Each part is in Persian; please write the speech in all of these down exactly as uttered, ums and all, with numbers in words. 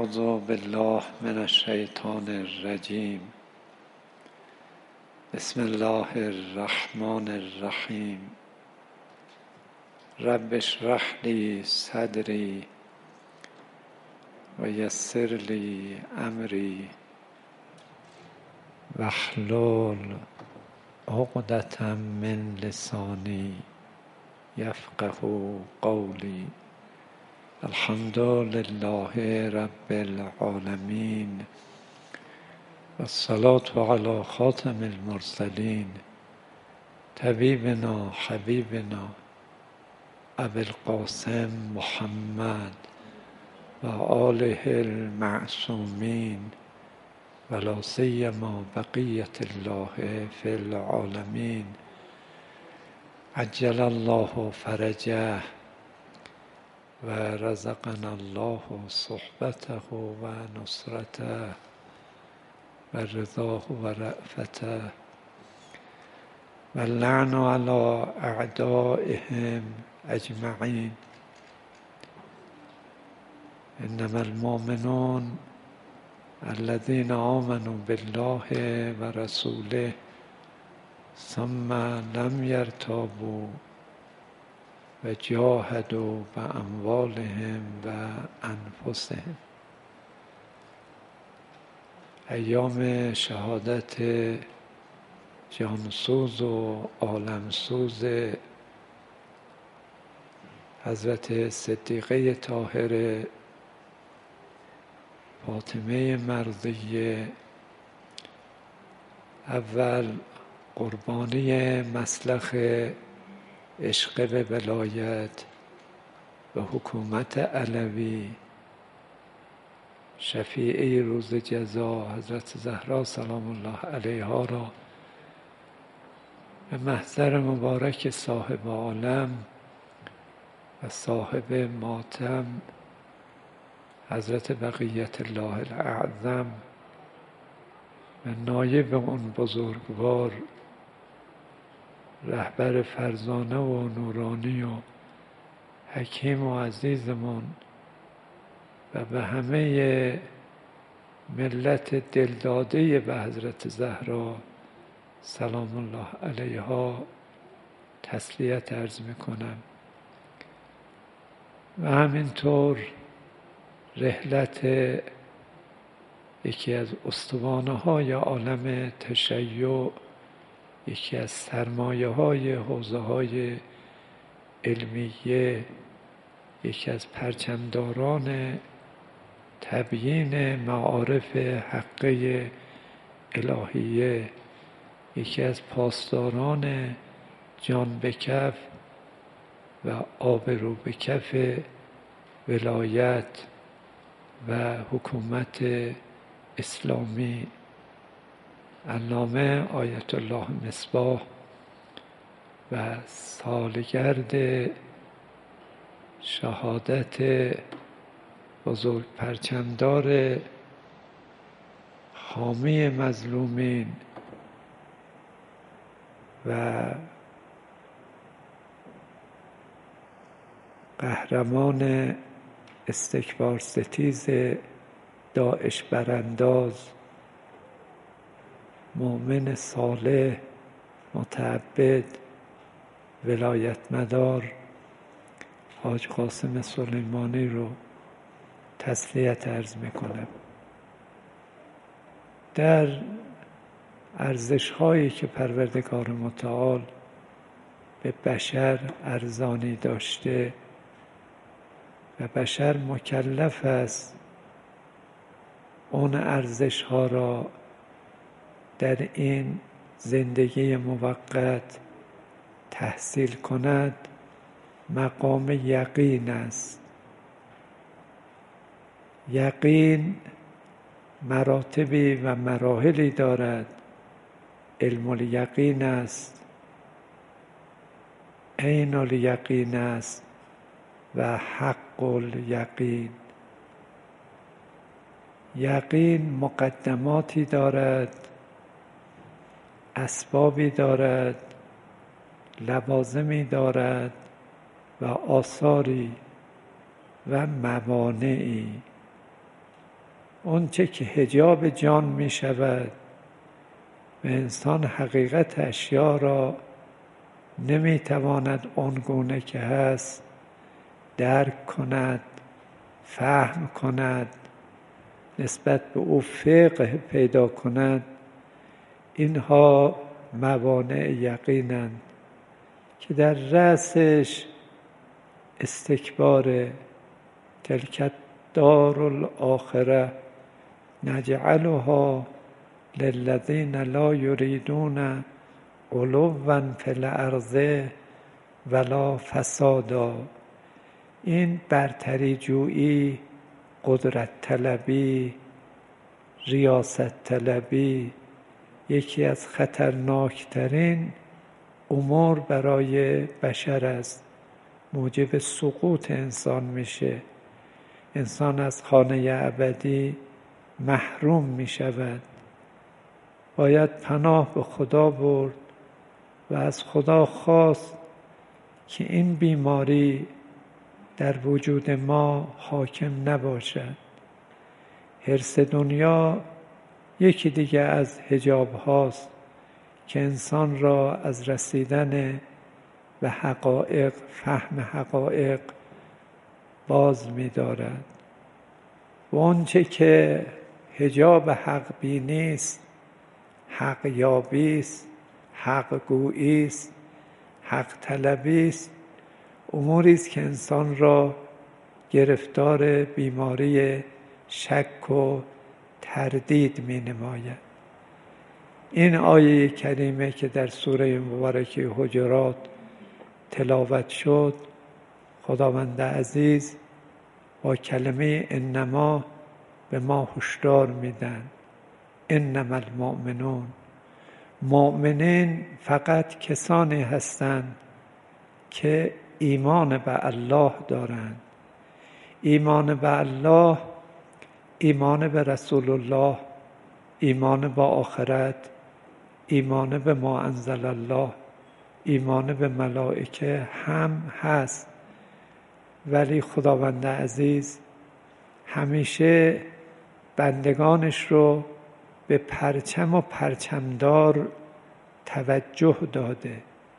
أعوذ بالله من الشیطان الرجیم. بسم الله الرحمن الرحیم. رب اشرح لی صدری و یسر لی امری واحلل عقدة من لسانی یفقهوا قولی. الحمد لله رب العالمین و الصلاة علی خاتم المرسلین طبیبنا حبیبنا ابی القاسم محمد و آله المعصومین و لا سیما بقیة الله فی العالمین. عجل الله فرجه و رزقنا الله صحبته و نصرته و رضاه و رأفته و اللعن علی اعدائهم اجمعین. انما المؤمنون الذين آمنوا بالله و رسوله ثم لم يرتابوا و جاهدوا باموالهم و انفسهم. ایام شهادت جانسوز و عالمسوز حضرت صدیقه طاهره فاطمه مرضیه، اول قربانی مسلخ عشق به ولایت و حکومت علوی، شفیعه روز جزا حضرت زهرا سلام الله علیها را به محضر مبارک صاحب عالم و صاحب ماتم حضرت بقیت الله الاعظم و نایب اون بزرگوار رهبر فرزانه و نورانی و حکیم و عزیزمون و به همه ملت دلداده به حضرت زهرا سلام الله علیها تسلیت عرض میکنم. و همینطور رحلت یکی از استوانه های عالم تشیع، یکی از سرمایه های حوزه های علمیه، یکی از پرچمداران تبیین معارف حقه الهیه، یکی از پاسداران جان به کف و آبرو به کف ولایت و حکومت اسلامی، علامه آیت الله مصباح و سالگرد شهادت بزرگ پرچمدار حامی مظلومین و قهرمان استکبار ستیز داعش برانداز، مؤمن صالح متعبد ولایت مدار حاج قاسم سلیمانی رو تسلیت عرض میکنم. در ارزش هایی که پروردگار متعال به بشر ارزانی داشته و بشر مکلف است اون ارزش ها را در این زندگی موقت تحصیل کند، مقام یقین است. یقین مراتبی و مراحلی دارد. علم الیقین است، عین الیقین است و حق الیقین. یقین مقدماتی دارد، اسبابی دارد، لوازمی دارد و آثاری و موانعی. اون چه که حجاب جان می شود و انسان حقیقت اشیا را نمی تواند آنگونه که هست درک کند، فهم کند، نسبت به او فقه پیدا کند. اینها موانع یقینند که در رأسش استکبار تلک الدار الاخره نجعلها للذین لا یریدون علوا فی الارض ولا فسادا. این برتری جویی، قدرت طلبی، ریاست طلبی یکی از خطرناکترین امور برای بشر است. موجب سقوط انسان میشه. انسان از خانه ابدی محروم میشود. باید پناه به خدا برد و از خدا خواست که این بیماری در وجود ما حاکم نباشد. حرص دنیا یکی دیگه از حجاب هاست که انسان را از رسیدن به حقایق، فهم حقایق باز می دارد. و آنچه که حجاب حق بینی است، حق یابی است، حق گویی است، حق طلبی است، اموری است که انسان را گرفتار بیماری شک و تردید می نماید. این آیه کریمه که در سوره مبارکه حجرات تلاوت شد، خداوند عزیز با کلمه انما به ما هشدار میدن. انما المؤمنون، مؤمنین فقط کسانی هستند که ایمان به الله دارند. ایمان به الله، ایمان به رسول الله، ایمان به آخرت، ایمان به ما انزل الله، ایمان به ملائکه هم هست. ولی خداوند عزیز همیشه بندگانش رو به پرچم و پرچمدار توجه داده.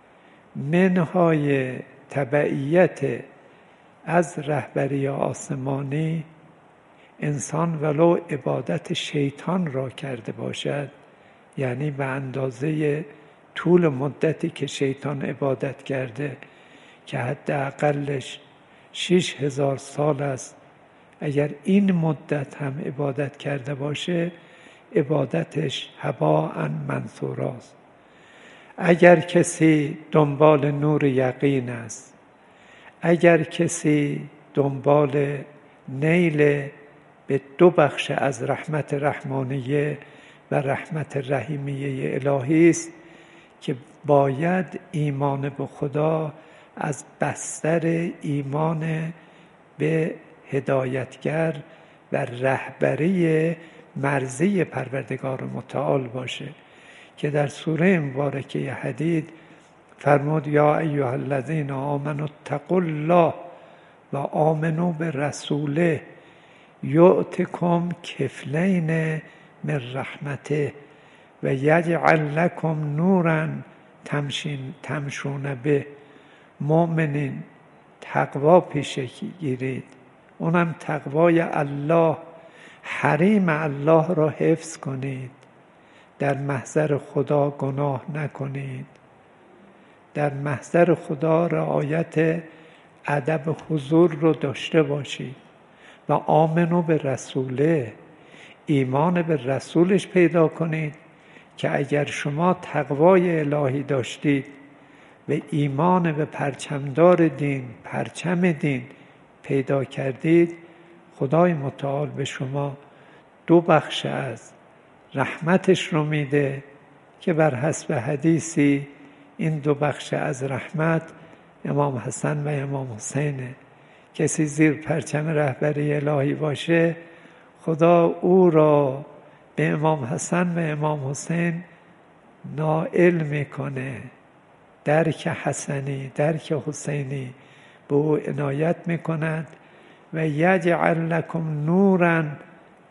منهای تبعیت از رهبری آسمانی، انسان ولو عبادت شیطان را کرده باشد، یعنی به اندازه طول مدتی که شیطان عبادت کرده که حداقلش شش هزار سال است، اگر این مدت هم عبادت کرده باشه عبادتش هباء منثوراست. اگر کسی دنبال نور یقین است، اگر کسی دنبال نیل به دو بخش از رحمت رحمانیه و رحمت رحیمیه الهی است که باید ایمان به خدا از بستر ایمان به هدایتگر و رهبری مرضی پروردگار متعال باشه که در سوره مبارکه حدید فرمود یا ایها الذین آمنوا اتقوا الله و آمنوا برسوله یؤتکم کفلین من رحمته و یجعل لکم نورا تمشون به. مؤمنین تقوا پیشه گیرید، اونم تقوای الله، حریم الله را حفظ کنید، در محضر خدا گناه نکنید، در محضر خدا رعایت ادب حضور رو داشته باشید. و آمنو به رسوله، ایمان به رسولش پیدا کنید که اگر شما تقوای الهی داشتید و ایمان به پرچمدار دین، پرچم دین پیدا کردید، خدای متعال به شما دو بخش از رحمتش رو میده که بر حسب حدیثی این دو بخش از رحمت امام حسن و امام حسینه. کسی زیر پرچم رهبری الهی باشه، خدا او را به امام حسن و امام حسین نائل میکنه، درک حسنی، درک حسینی به او عنایت میکند و یجعل لکم نورا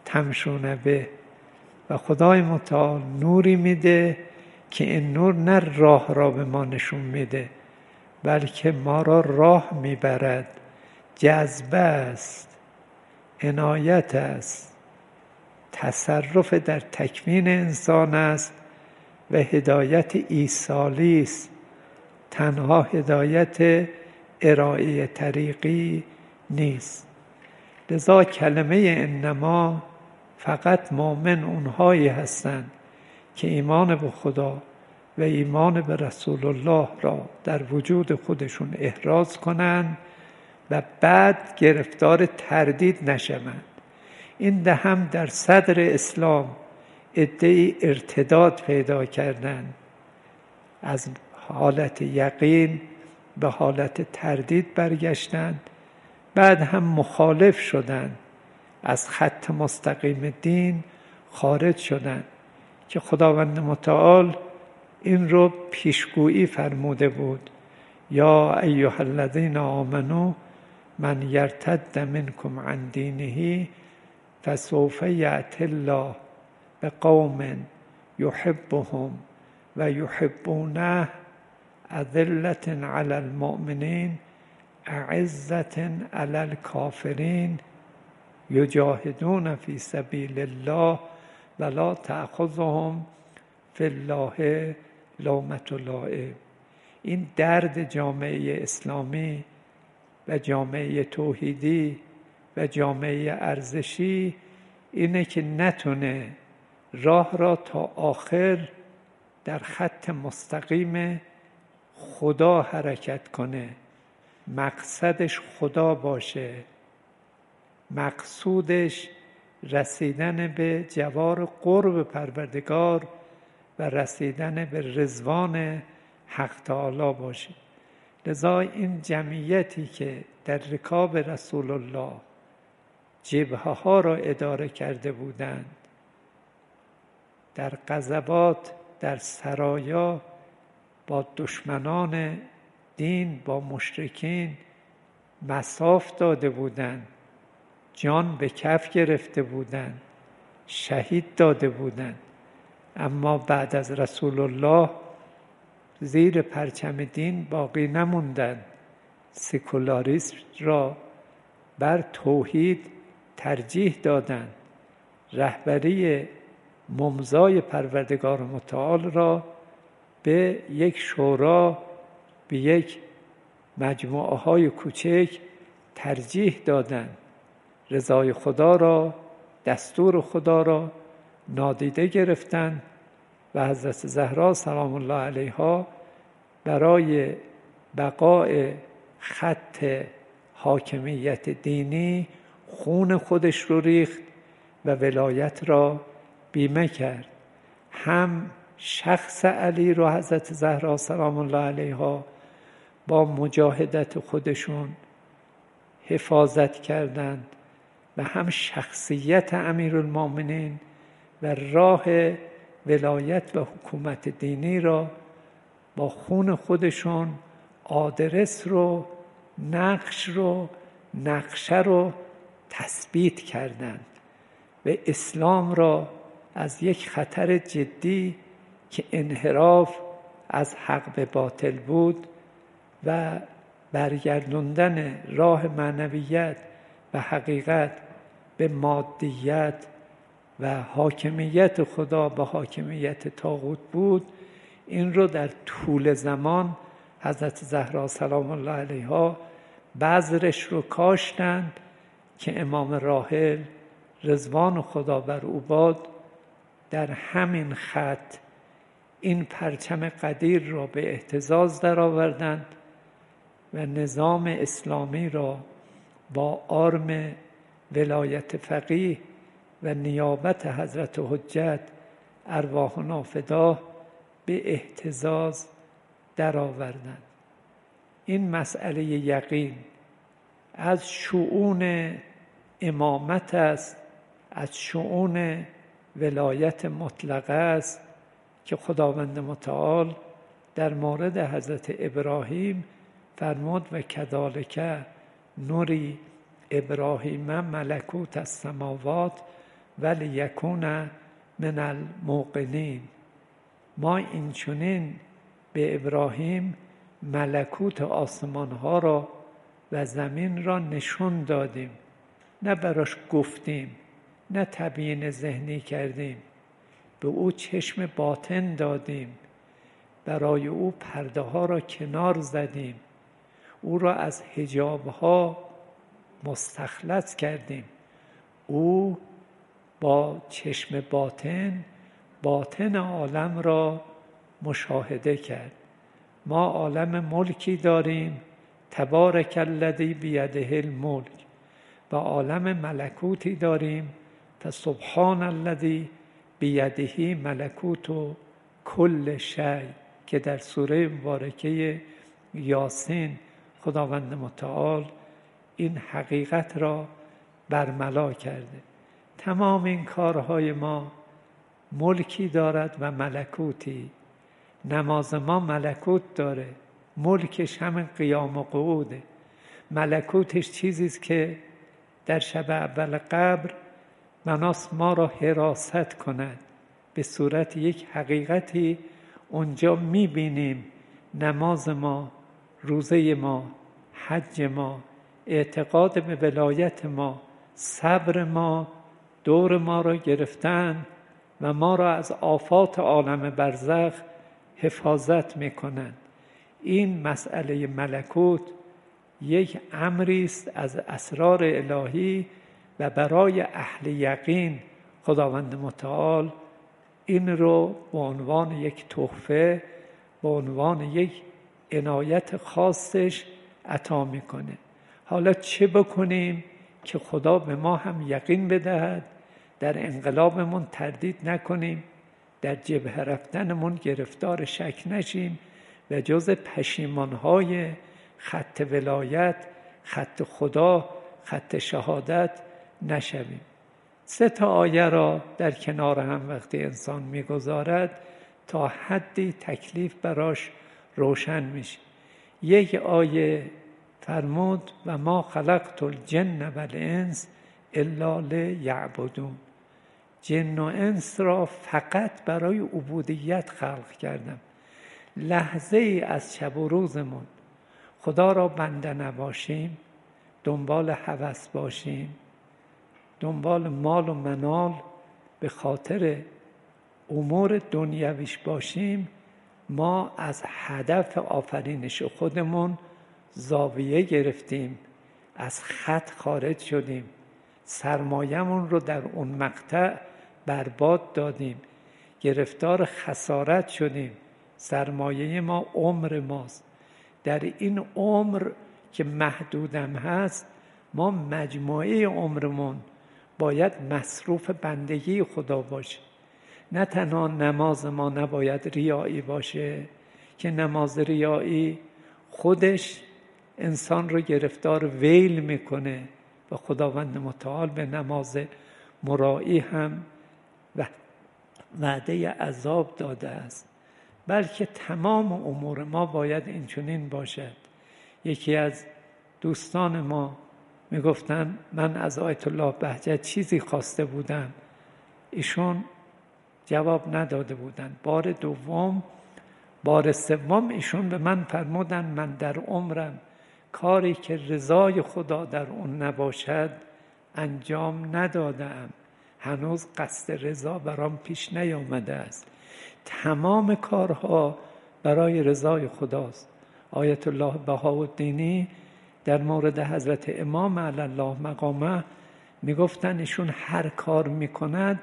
تمشون به. و خدای متعال نوری میده که این نور نه راه را به ما نشون میده، بلکه ما را راه میبرد. جذبه است، عنایت است، تصرف در تکوین انسان است و هدایت ایصالی است. تنها هدایت ارائه طریقی نیست. لذا کلمه انما فقط مؤمن اونهایی هستند که ایمان به خدا و ایمان به رسول الله را در وجود خودشون احراز کنند و بعد گرفتار تردید نشوند. این ده هم در صدر اسلام عده‌ای ارتداد پیدا کردند، از حالت یقین به حالت تردید برگشتند، بعد هم مخالف شدند، از خط مستقیم دین خارج شدند که خداوند متعال این رو پیشگویی فرموده بود: یا ایها الذین آمنوا من یرتد منکم عن دینه فسوف یأتی الله بقوم یحبهم و یحبونه اذلة علی المؤمنین اعزة علی الکافرین یجاهدون فی سبیل الله ولا تأخذهم فی الله لومة لائم. این درد جامعه اسلامی و جامعه توحیدی و جامعه ارزشی اینه که نتونه راه را تا آخر در خط مستقیم خدا حرکت کنه، مقصدش خدا باشه، مقصودش رسیدن به جوار قرب پروردگار و رسیدن به رضوان حق تعالی باشه. لذا این جمعیتی که در رکاب رسول الله جبهه ها را اداره کرده بودند، در غزوات در سرایا با دشمنان دین، با مشرکین مصاف داده بودند، جان به کف گرفته بودند، شهید داده بودند، اما بعد از رسول الله زیر پرچم دین باقی نموندند. سکولاریسم را بر توحید ترجیح دادند، رهبری ممضای پروردگار متعال را به یک شورا، به یک مجموعه های کوچک ترجیح دادند. رضای خدا را، دستور خدا را نادیده گرفتند و حضرت زهرا سلام الله علیها برای بقای خط حاکمیت دینی خون خودش رو ریخت و ولایت را بیمه کرد. هم شخص علی رو حضرت زهرا سلام الله علیها با مجاهدت خودشون حفاظت کردند و هم شخصیت امیرالمومنین و راه ولایت و حکومت دینی را با خون خودشون آدرس رو، نقش رو، نقشه رو تثبیت کردند و اسلام را از یک خطر جدی که انحراف از حق به باطل بود و برگردوندن راه معنویت و حقیقت به مادیت و حاکمیت خدا به حاکمیت طاغوت بود، این رو در طول زمان حضرت زهرا سلام الله علیها بذرش رو کاشتند که امام راحل رضوان خدا بر او باد در همین خط این پرچم قدیر را به اهتزاز درآوردند و نظام اسلامی را با آرم ولایت فقیه و نیابت حضرت حجت ارواحنا فداه به اهتزاز درآوردند. این مسئله یقین از شؤون امامت است، از شؤون ولایت مطلقه است که خداوند متعال در مورد حضرت ابراهیم فرمود و کذالک نوری ابراهیم ملکوت السماوات ولیکون من الموقنین. ما این چنین به ابراهیم ملکوت آسمان ها را و زمین را نشون دادیم، نه براش گفتیم، نه تبیین ذهنی کردیم. به او چشم باطن دادیم، برای او پرده ها را کنار زدیم، او را از حجاب ها مستخلص کردیم. او با چشم باطن باطن عالم را مشاهده کرد. ما عالم ملکی داریم، تبارک الذی بیده الملک، و عالم ملکوتی داریم، فسبحان الذی بیده ملکوت کل شیء، که در سوره مبارکه یاسین خداوند متعال این حقیقت را برملا کرده. تمام این کارهای ما ملکی دارد و ملکوتی. نماز ما ملکوت داره، ملکش همین قیام و قعوده. ملکوتش چیزیست که در شب اول قبر مناس ما را حراست کند. به صورت یک حقیقتی اونجا میبینیم نماز ما، روزه ما، حج ما، اعتقاد به ولایت ما، صبر ما دور ما را گرفتن و ما را از آفات عالم برزخ حفاظت میکنند. این مسئله ملکوت یک امری است از اسرار الهی و برای اهل یقین خداوند متعال این رو به عنوان یک تحفه، به عنوان یک عنایت خاصش عطا میکنه. حالا چه بکنیم که خدا به ما هم یقین بدهد، در انقلابمون تردید نکنیم، در جبهه رفتنمون گرفتار شک نشیم و جز پشیمانهای خط ولایت، خط خدا، خط شهادت نشویم. سه تا آیه را در کنار هم وقتی انسان میگذارد تا حدی تکلیف براش روشن میشه. یک آیه فرمود و ما خلقت الجن و الانس الا لیعبدون. جن و انس را فقط برای عبودیت خلق کردم. لحظه ای از شب و روزمون خدا را بنده نباشیم، دنبال هوس باشیم، دنبال مال و منال به خاطر امور دنیویش باشیم، ما از هدف آفرینش خودمون زاویه گرفتیم، از خط خارج شدیم، سرمایه‌مون رو در اون مقطع برباد دادیم، گرفتار خسارت شدیم. سرمایه ما عمر ماست. در این عمر که محدودم هست، ما مجموعه عمرمون باید مصروف بندگی خدا باشه. نه تنها نماز ما نباید ریایی باشه که نماز ریایی خودش انسان رو گرفتار ویل میکنه و خداوند متعال به نماز مرایی هم و وعده عذاب داده است، بلکه تمام امور ما باید این چنین باشد. یکی از دوستان ما میگفتن من از آیت الله بهجت چیزی خواسته بودم، ایشون جواب نداده بودن. بار دوم، بار سوم ایشون به من فرمودن من در عمرم کاری که رضای خدا در اون نباشد انجام ندادم. هنوز قصد رضا برام پیش نیامده است. تمام کارها برای رضای خداست. آیت الله بهاءالدینی در مورد حضرت امام علی الله مقامه میگفتن ایشون هر کار میکند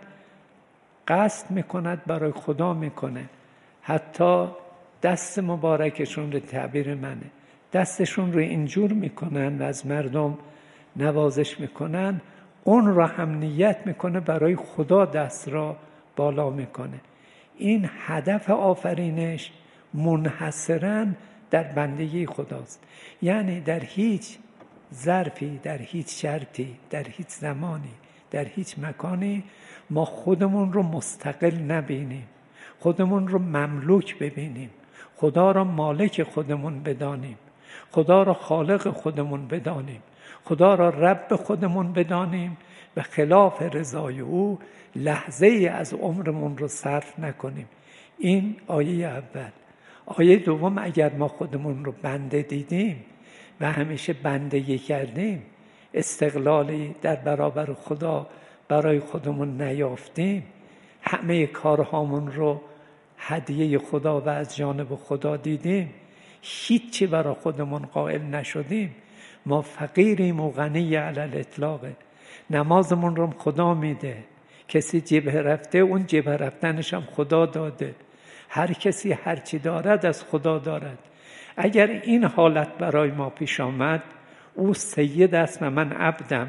قصد میکند برای خدا میکنه. حتی دست مبارکشون رو، تعبیر منه، دستشون رو اینجور میکنن و از مردم نوازش میکنن، اون را هم نیت میکنه برای خدا دست را بالا میکنه. این هدف آفرینش منحصراً در بندگی خداست. یعنی در هیچ ظرفی، در هیچ شرطی، در هیچ زمانی، در هیچ مکانی ما خودمون رو مستقل نبینیم، خودمون رو مملوک ببینیم، خدا را مالک خودمون بدانیم، خدا را خالق خودمون بدانیم، خدا را رب خودمون بدانیم به خلاف رضای او لحظه ای از عمرمون رو صرف نکنیم. این آیه اول. آیه دوم، اگر ما خودمون رو بنده دیدیم و همیشه بندگی کردیم، استقلالی در برابر خدا برای خودمون نیافتیم، همه کارهامون رو هدیه خدا و از جانب خدا دیدیم، هیچی برای خودمون قائل نشدیم، ما فقیریم و غنی علی الاطلاق. نمازمون رو خدا میده، کسی جبهه رفته اون جبهه رفتنش هم خدا داده، هر کسی هر چی دارد از خدا دارد. اگر این حالت برای ما پیش آمد، او سید است و من عبدم،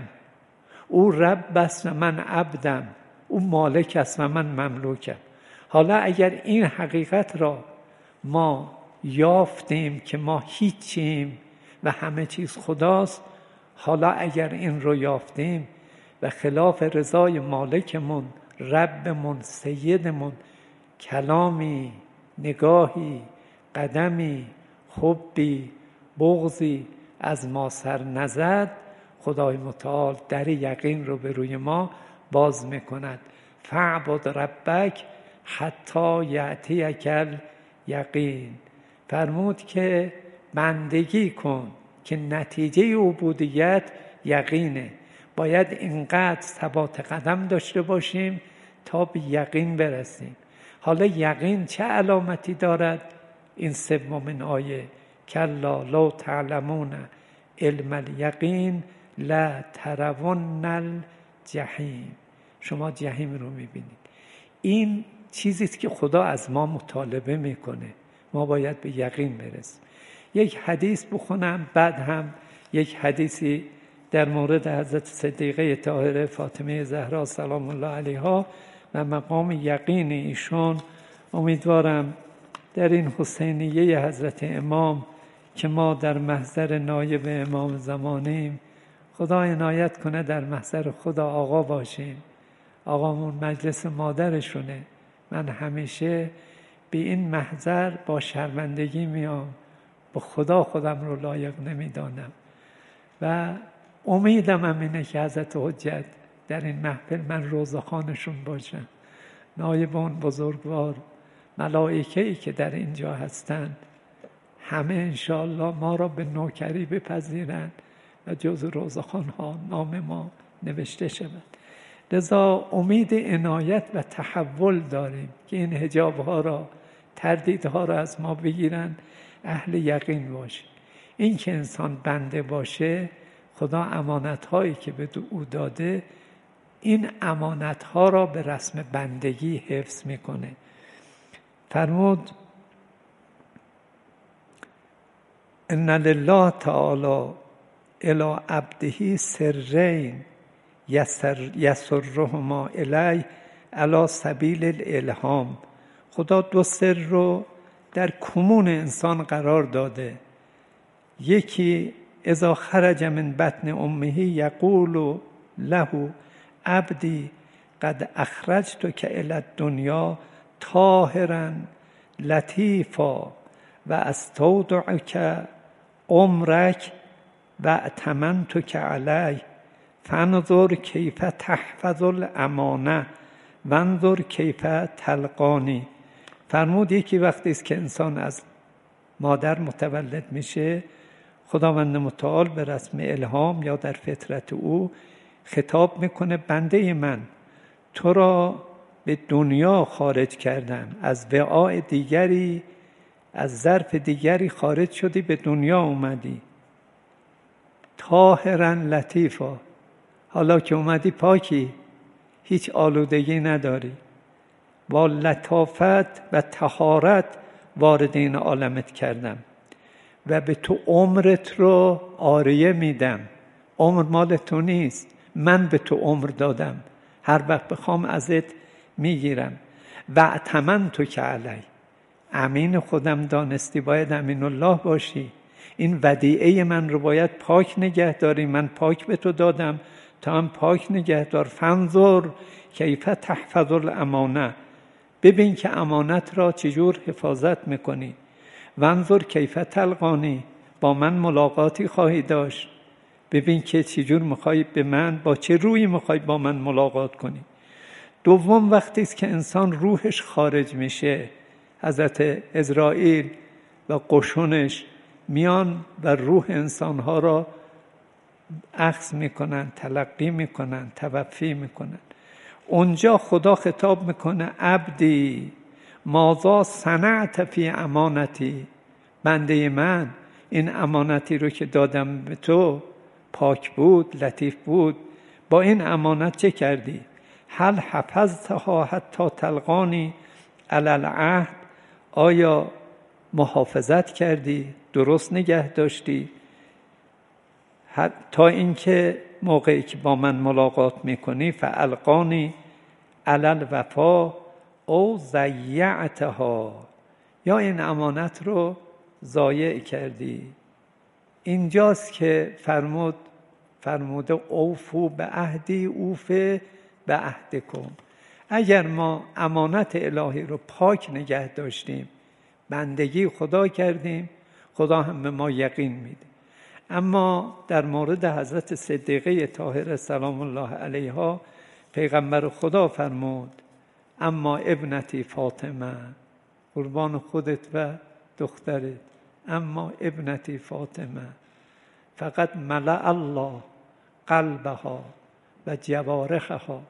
او رب است و من عبدم، او مالک است و من مملوکم. حالا اگر این حقیقت را ما یافتیم که ما هیچیم و همه چیز خداست، حالا اگر این رو یافتیم و خلاف رضای مالکمون، ربمون، سیدمون کلامی، نگاهی، قدمی، حبی، بغضی از ما سر نزد، خدای متعال در یقین رو به روی ما باز میکند. فاعبد ربک حتی یأتیک الیقین. فرمود که بندگی کن که نتیجه عبودیت یقینه. باید اینقدر ثبات قدم داشته باشیم تا به یقین برسیم. حالا یقین چه علامتی دارد؟ این سومین آیه، کلا لو تعلمون علم الیقین لا ترون الجحیم. شما جحیم رو میبینید. این چیزی است که خدا از ما مطالبه میکنه، ما باید به یقین برسیم. یک حدیث بخونم، بعد هم یک حدیثی در مورد حضرت صدیقه طاهره فاطمه زهرا سلام الله علیها و مقام یقین ایشون. امیدوارم در این حسینیه حضرت امام که ما در محضر نایب امام زمانیم، خدا عنایت کنه در محضر خدا آقا باشیم. آقامون مجلس مادرشونه. من همیشه به این محضر با شرمندگی میام، با خدا خودم رو لایق نمیدانم و امیدم هم اینه که حضرت حجت در این محفل من روزخوانشون باشم. نایب اون بزرگوار، ملائکه‌ای که در اینجا هستند، همه انشاءالله ما را به نوکری بپذیرند و جز روزخوان‌ها نام ما نوشته شود. لذا امید عنایت و تحول داریم که این حجاب‌ها را، تردیدها را از ما بگیرن، اهل یقین باشیم. این که انسان بنده باشه، خدا امانت‌هایی که به او داده، این امانت‌ها را به رسم بندگی حفظ میکنه. فرمود ان لله تعالی الی عبده سرین یسر یسرهما الی علی سبیل الالهام. خدا دو سر رو در کمون انسان قرار داده. یکی اذا خرج من بطن امه یقول له عبدی قد اخرجتک الی الدنیا طاهرا لطیفا و استودعک عمرک و ائتمنتک علی فانظر کیف تحفظ الامانه وانظر کیف تلقانی. فرمود یکی وقتی است که انسان از مادر متولد میشه، خداوند متعال به رسم الهام یا در فطرت او خطاب میکنه بنده من، تو را به دنیا خارج کردم، از وعاء دیگری، از ظرف دیگری خارج شدی، به دنیا اومدی. طاهرا لطیفا، حالا که اومدی پاکی، هیچ آلودگی نداری، با لطافت و طهارت وارد این عالمت کردم و به تو عمرت رو عاریه میدم. عمر مال تو نیست، من به تو عمر دادم، هر وقت بخوام ازت میگیرم. و ائتمنتک علی، امین خودم دانستی، باید امین الله باشی. این ودیعه من رو باید پاک نگه داری، من پاک به تو دادم، تا هم پاک نگه دار. فانظر کیف تحفظ الامانه، ببین که امانت را چجور حفاظت میکنی. وانظر کیف تلقانی، با من ملاقاتی خواهی داشت. ببین که چجور میخوای به من، با چه روی میخوای با من ملاقات کنی. دوم وقتی است که انسان روحش خارج میشه، حضرت عزرائیل و قشونش میان و روح انسانها را اخذ میکنن، تلقی میکنن، توفی میکنن. اونجا خدا خطاب میکنه عبدی ماذا صنعت فی امانتی، بنده من این امانتی رو که دادم به تو پاک بود، لطیف بود، با این امانت چه کردی؟ هل حفظتها حتی تلقانی علی العهد، آیا محافظت کردی، درست نگه داشتی تا اینکه موقعی که با من ملاقات میکنی فالقانی علی الوفا او ضیعتها، یا این امانت رو ضایع کردی. اینجاست که فرمود فرموده اوفو به عهدی اوفه به عهدکم. اگر ما امانت الهی رو پاک نگه داشتیم، بندگی خدا کردیم، خدا هم به ما یقین میده. اما در مورد حضرت صدیقه طاهره سلام الله علیها پیغمبر خدا فرمود اما ابنتی فاطمه، قربان خودت و دخترت، اما ابنتی فاطمه فقط ملأ الله قلبها و جوارحها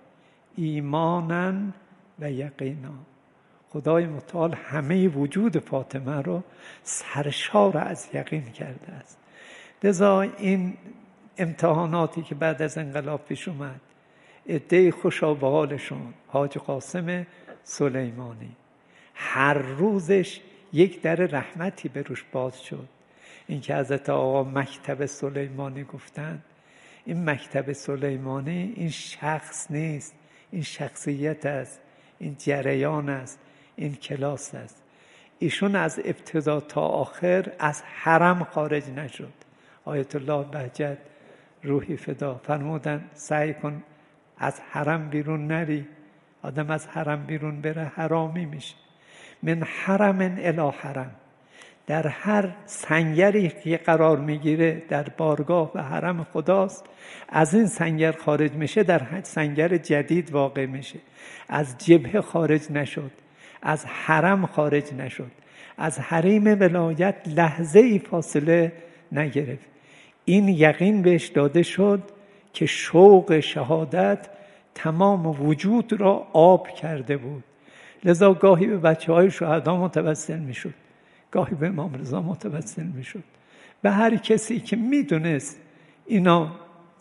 ایمانا و یقینا. خدای متعال همه وجود فاطمه رو سرشار از یقین کرده است. لذا این امتحاناتی که بعد از انقلاب پیش اومد، عده خوشا به حالشون، حاج قاسم سلیمانی هر روزش یک در رحمتی به روش باز شد. این که حضرت آقا مکتب سلیمانی گفتن، این مکتب سلیمانی این شخص نیست، این شخصیت است، این جریان است، این کلاس است. ایشون از ابتدا تا آخر از حرم خارج نشد. آیت الله بهجت روحی فدا فرمودن سعی کن از حرم بیرون نری. آدم از حرم بیرون بره حرامی میشه. من حرم الی حرم، در هر سنگری که قرار میگیره در بارگاه و حرم خداست، از این سنگر خارج میشه در سنگر جدید واقع میشه. از جبهه خارج نشد، از حرم خارج نشد، از حریم ولایت لحظه ای فاصله نگرفت. این یقین بهش داده شد که شوق شهادت تمام وجود را آب کرده بود. لذا گاهی به بچه های شهدا متوسل میشد، گاهی به امام رضا متوسل میشد، به هر کسی که میدونست اینا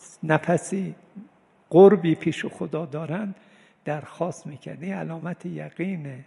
نفسی قربی پیش خدا دارن درخواست میکرد. این علامت یقینه.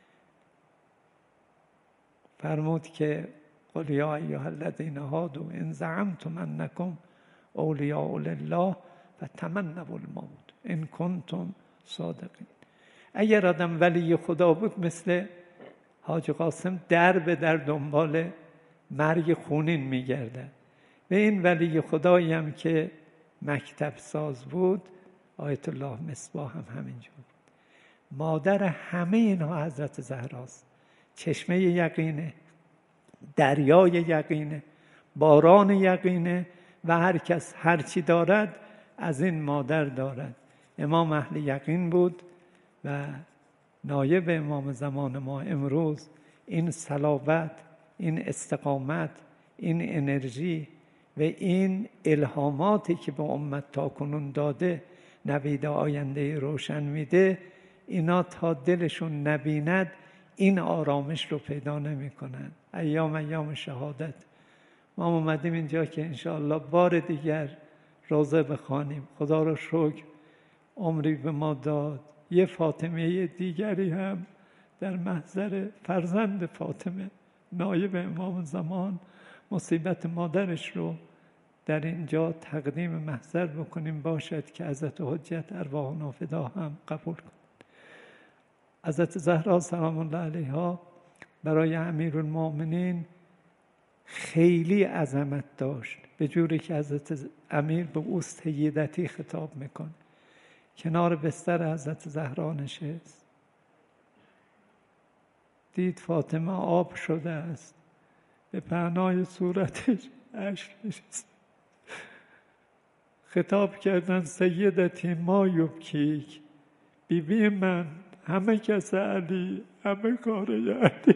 فرمود که قل یا ایها الذین هادوا ان زعمتم انکم اولیاء لله فتمنوا الموت ان کنتم صادقین. اگر آدم ولی خدا بود مثل حاج قاسم در به در دنبال مرگ خونین میگرده. و این ولی خدایی هم که مکتب ساز بود، آیت الله مصباح هم همینجور بود. مادر همه اینها حضرت زهراست. چشمه یقینه، دریای یقینه، باران یقینه و هر کس هر چی دارد از این مادر دارد. امام اهل یقین بود و نایب امام زمان ما امروز این صلابت، این استقامت، این انرژی و این الهاماتی که به امت تا کنون داده، نوید آینده روشن میده، اینا تا دلشون نبیند این آرامش رو پیدا نمی کنن. ایام ایام شهادت. ما اومدیم اینجا که انشاءالله بار دیگر روزه بخوانیم. خدا رو شکر عمری به ما داد. یه فاطمه دیگری هم در محضر فرزند فاطمه نایب امام زمان مصیبت مادرش رو در اینجا تقدیم محضر بکنیم. باشد که حضرت حجت ارواحنا فدا هم قبول کن. حضرت زهرا سلام الله علیها برای امیرالمؤمنین خیلی عظمت داشت، به جوری که حضرت امیر به او سیدتی خطاب میکن. کنار بستر حضرت زهرا نشست، دید فاطمه آب شده است، به پهنای صورتش اشک نشست. خطاب کردن سیدتی ما یبکیک، بیبی من، همه کس علی، همه کاره علی،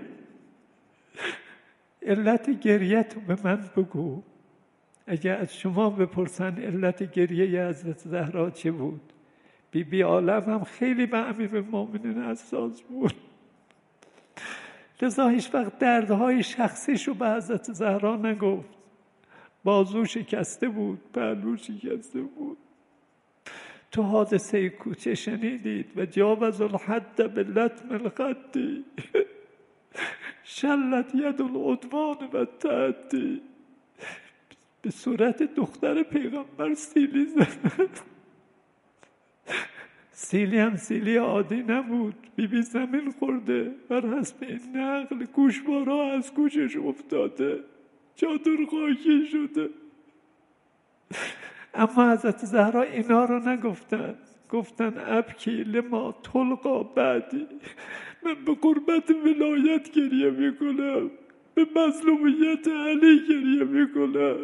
علت گریت به من بگو. اگر از شما بپرسن علت گریه حضرت زهرا چه بود، بی بی عالم هم خیلی به امیرالمومنین حساس بود، لذا هیچ وقت دردهای شخصیش رو به حضرت زهرا نگفت. بازو شکسته بود، پهلو شکسته بود. تو حادثه کوچه شنیدید و جاوز الحد به لطم الخدی شلت ید العدوان و تعدی. به صورت دختر پیغمبر سیلی زد. سیلی هم سیلی عادی نبود، بی بی زمین خورده، بر حسب این نقل گوشوارا از گوشش افتاده، چادر خاکی شده. اما حضرت زهرا اینا رو نگفتن، گفتن ابکی لما تلقا بعدی، من به قربت ولایت گریه میکنم، به مظلومیت علی گریه میکنم.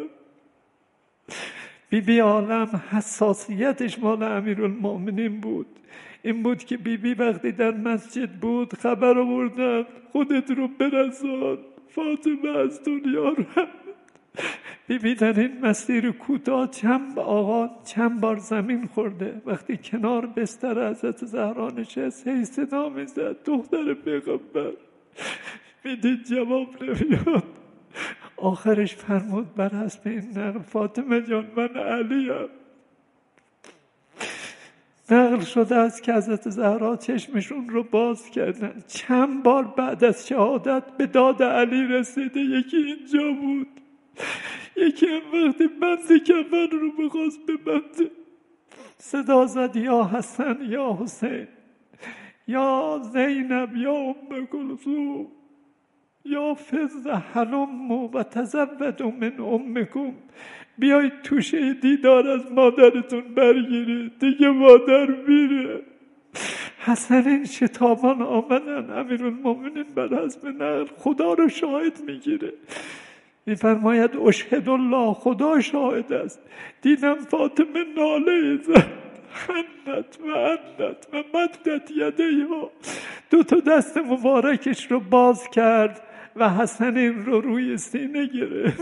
بی بی عالم حساسیتش مال امیرالمومنین بود. این بود که بی بی وقتی در مسجد بود خبر آوردن خودت رو برسان، فاطمه از دنیا رفت. بی بی در این مسیر کوتاه چند آقا چند بار زمین خورده. وقتی کنار بستر حضرت زهرا نشست هی صدا میزد دختر پیغمبر، میدید جواب نمیاد. آخرش فرمود بر حسب این نقل فاطمه جان من علیم. نقل شده است که حضرت زهرا چشمشون رو باز کردن، چند بار بعد از شهادت به داد علی رسیده. یکی اینجا بود، یکی هم وقتی بند کفن رو بخواست ببنده صدا زد یا حسن یا حسین یا زینب یا ام کلثوم یا فضه هلموا و تزودوا من امکم. بیایید توشه دیدار از مادرتون برگیرید، دیگه مادر میره. حسنین شتابان آمدن. امیرالمومنین بر حسب نقل خدا رو شاهد میگیره، میفرماید اشهد الله، خدا شاهد است، دیدم فاطمه ناله زد، حنت و عنت و مدت یدیها، دو تا دست مبارکش رو باز کرد و حسنین رو روی سینه گرفت.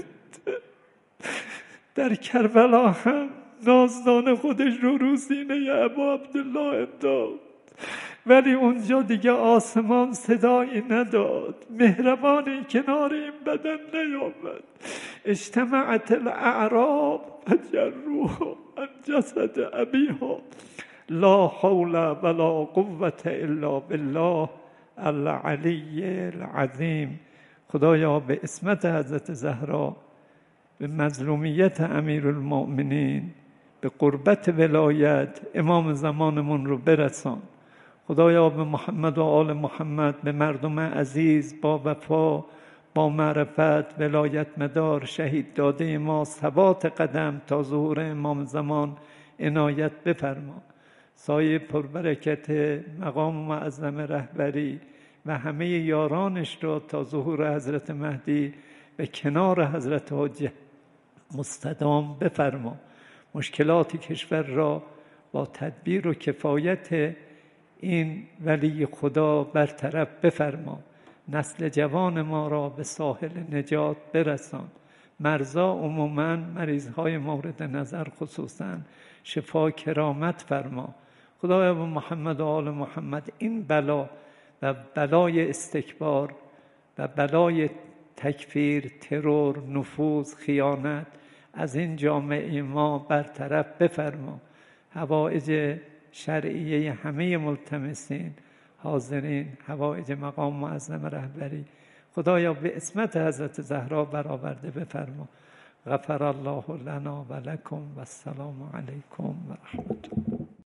در کربلا هم نازدان خودش رو رو سینه ابا عبدالله انداخت، ولی اونجا دیگه آسمان صدایی نداد، مهربانی کنار این بدن نیامد. اجتمعت الاعراب فجروها عن جسد ابیها لا حول ولا قوة الا بالله العلی العظیم. خدایا به عصمت حضرت زهرا، به مظلومیت امیرالمؤمنین، به قربت ولایت امام زمانمون رو برسان. خدایا به محمد و آل محمد، به مردم عزیز با وفا، با معرفت، ولایت مدار، شهید داده ما ثبات قدم تا ظهور امام زمان عنایت بفرما. سایه پربرکت مقام معظم رهبری و همه یارانش را تا ظهور حضرت مهدی به کنار حضرت حجه مستدام بفرما. مشکلات کشور را با تدبیر و کفایت این ولی خدا برطرف بفرما. نسل جوان ما را به ساحل نجات برسان. مرضا عموماً، مریضهای مورد نظر خصوصاً شفا کرامت فرما. خدایا به محمد و آل محمد این بلا و بلای استکبار و بلای تکفیر، ترور، نفوذ، خیانت از این جامعه ما برطرف بفرما. حوائج شرعیه همه ملتمسین حاضرین، حوائج مقام معظم رهبری خدایا به عصمت حضرت زهرا برآورده بفرما. غفر الله لنا و لکم و السلام علیکم و رحمت الله.